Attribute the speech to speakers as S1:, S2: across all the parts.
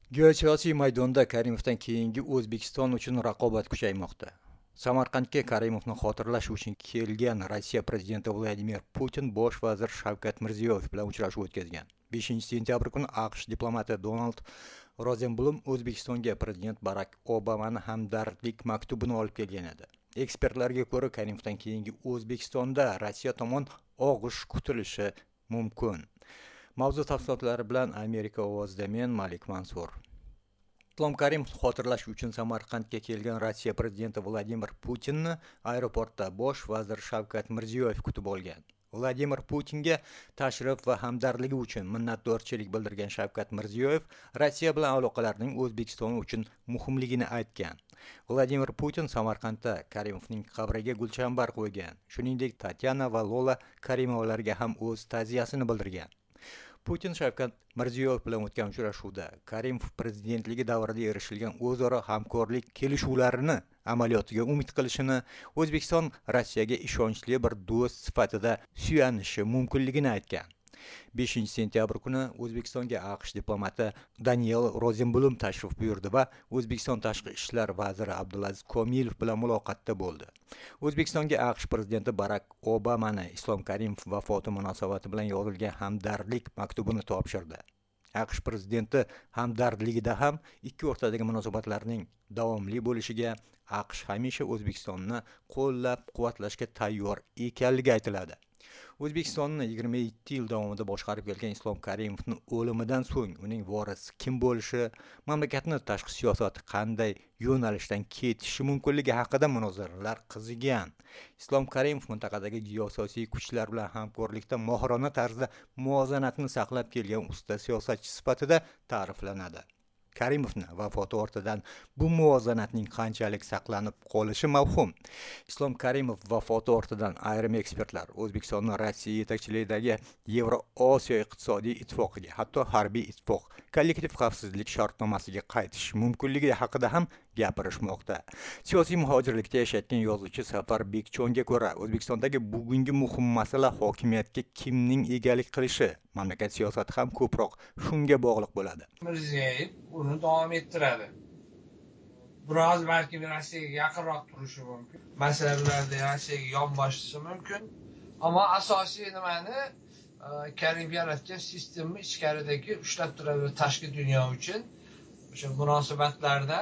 S1: Geosiyosiy maydonda Karimovdan keyingi O'zbekiston uchun raqobat kuchaymoqda. Samarqandga Karimovni xotirlash uchun kelgan Rossiya prezidenti Vladimir Putin bosh vazir Shavkat Mirziyoyev bilan uchrashuv o'tkazgan. 5-sentyabr kuni AQSh diplomati Donald Rozenblum O'zbekistonga prezident Barak Obamani hamdardlik maktubini olib kelgan edi. Ekspertlarga ko'ra, Karimovdan keyingi O'zbekistonda Rossiya tomon og'ish kutilishi mumkin. Mavzu tafsilotlari bilan Amerika ovozida men Malik Mansur. Islom Karimovni xotirlash uchun Samarqandga kelgan Rossiya prezidenti Vladimir Putinni aeroportda bosh vazir Shavkat Mirziyoyev kutib olgan. Vladimir Putinga tashrif va hamdardligi uchun minnatdorchilik bildirgan Shavkat Mirziyoyev Rossiya bilan aloqalarning O'zbekiston uchun muhimligini aytgan. Vladimir Putin Samarqandda Karimovning qabriga gulchambar qo'ygan. Shuningdek, Tatyana va Lola Karimovalarga ham o'z ta'ziyasini bildirgan. Putin Shavkat Mirziyoyev bilan o'tgan uchrashuvda Karimov prezidentligi davrida erishilgan o'zaro hamkorlik kelishuvlarini amaliyotiga umid qilishini, O'zbekiston Rossiyaga ishonchli bir do'st sifatida suyanishi mumkinligini aytgan. 5-sentyabr kuni O'zbekistonga AQSh diplomati Daniel Rozenblum tashrif buyurdi va O'zbekiston tashqi ishlar vaziri Abdulaziz Komilov bilan muloqotda bo'ldi. O'zbekistonga AQSh prezidenti Barak Obamani Islom Karimov vafoti munosabati bilan yozilgan hamdardlik maktubini topshirdi. AQSh prezidenti hamdardligida ham ikki o'rtadagi munosabatlarning davomli bo'lishiga, AQSh hamisha O'zbekistonni qo'llab-quvvatlashga tayyor ekanligi aytiladi. O'zbekistonni 27 yil davomida boshqarib kelgan Islom Karimovning o'limidan so'ng uning vorisi kim bo'lishi, mamlakatni tashqi siyosati qanday yo'nalishdan ketishi mumkinligi haqida munozaralar qizigan. Islom Karimov mintaqadagi geosiyosiy kuchlar bilan hamkorlikda mohirona tarzda muvozanatni saqlab kelgan usta siyosatchi sifatida ta'riflanadi. Karimovni vafoti ortidan bu muvozanatning qanchalik saqlanib qolishi mavhum. Islom Karimov vafoti ortidan ayrim ekspertlar O'zbekistonni Rossiya yetakchiligidagi Yevroosiyo iqtisodiy ittifoqiga, hatto harbiy ittifoq, kollektiv xavfsizlik shartnomasiga qaytish mumkinligi haqida ham gapirishmoqda. Siyosiy muhojirlikda yashayotgan yozuvchi Safar Bekchonga ko'ra, O'zbekistondagi bugungi muhim masala hokimiyatga kimning egalik qilishi, mamlakat siyosati ham ko'proq shunga bog'liq bo'ladi.
S2: Mirziyoyev uni davom ettiradi. Biroz balki Rossiyaga yaqinroq turishi mumkin. Masalalarda Rossiyaga yonboshishi mumkin. Ammo asosiy nimani Karimov yaratgan sistemni ichkaridagi ushlab turadi tashqi dunyo uchun o'sha munosabatlarda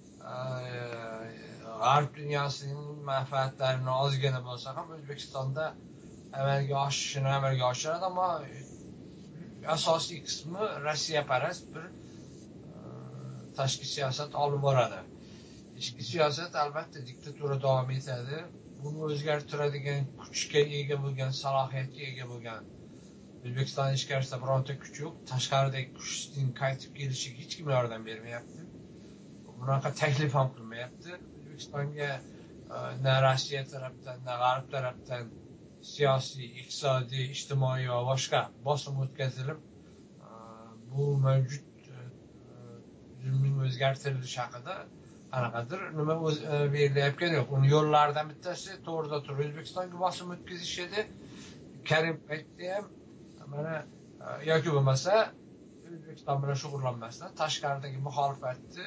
S2: G'arb dunyosining manfaatlarini ozgina bo'lsa ham O'zbekistonda amalga oshiradi, ammo asosiy qismi Rossiyaparast bir tashqi siyosat olib boradi. Ichki siyosat albatta diktatura davom etadi. Buni o'zgartiradigan kuchga ega bo'lgan, salohiyatga ega bo'lgan O'zbekiston ichkarisida bironta kuch yo'q. Tashqaridagi kuchning qaytib kelishiga hech kim yordam bermayapti. Bunaqa taklif ham qilmayapti. O'zbekistonga na Rossiya tarafdan, na G'arb tarafdan siyosiy, iqtisodiy, ijtimoiy va boshqa bosim o'tkazilib, bu mavjud tuzumning o'zgartirilishi haqida qanaqadir nima berilayotgani yo'q. Uni yo'llaridan bittasi to'g'rida turib O'zbekistonga bosim o'tkazish edi. Karim aytdi ham, mana yoki bo'lmasa O'zbekiston bilan shug'ullanmasdan tashqaridagi muxolifatni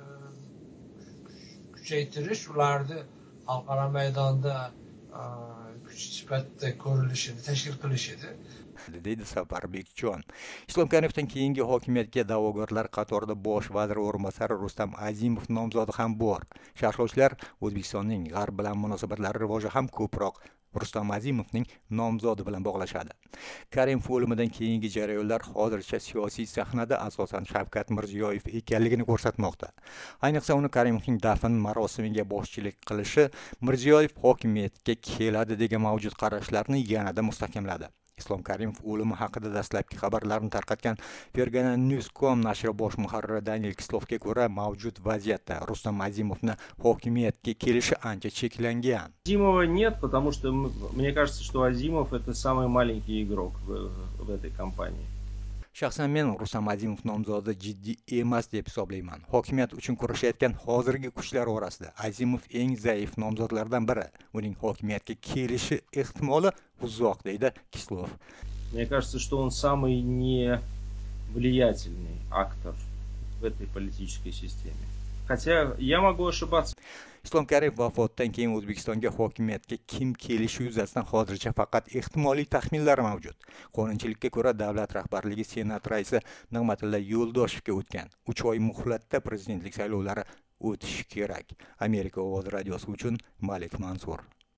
S2: kuchaytirish, ularni xalqaro maydonda kuch sifatida ko'rilishini tashkil qilish edi,
S1: deydi Safar Bekchon. Islom Karimovdan keyingi hokimiyatga da'vogarlar qatorida bosh vazir o'rinbosari Rustam Azimov nomzodi ham bor. Sharhlovchilar O'zbekistonning G'arb bilan munosabatlari rivoji ham ko'proq Rustam Azimovning nomzodi bilan bog'lashadi. Karimov o'limidan keyingi jarayonlar hozircha siyosiy sahnada asosan Shavkat Mirziyoyev ekanligini ko'rsatmoqda. Ayniqsa uni Karimovning dafn marosimiga boshchilik qilishi Mirziyoyev hokimiyatga keladi degan mavjud qarashlarni yanada mustahkamladi. Islom Karimov o'limi haqida dastlabki xabarlarni tarqatgan Fergana News.com nashri bosh muharriri Daniel Kislovga ko'ra, mavjud vaziyatda Rustam Azimovni hokimiyatga kelishi ancha cheklangan.
S3: Азимова нет, потому что мне кажется, что Азимов это самый маленький игрок в этой кампании.
S1: Shaxsan men Rustam Azimov nomzodi jiddiy emas deb hisoblayman. Hokimiyat uchun kurashayotgan hozirgi kuchlar orasida Azimov eng zaif nomzodlardan biri. Uning hokimiyatga kelishi ehtimoli uzoq, deydi Kislov.
S3: Мне кажется, что он самый невлиятельный актор в в этой политической системе. Хотя я могу ошибаться.
S1: Islom Karimov vafotidan keyin O'zbekistonga hokimiyatga kim kelishi yuzasidan hozircha faqat ehtimoliy taxminlar mavjud. Qonunchilikka ko'ra davlat rahbarligi Senat raisi Nig'matilla Yo'ldoshevga o'tgan 3 oy muhlatda prezidentlik saylovlari o'tishi kerak. Amerika ovozi radiosi uchun Malik Mansur.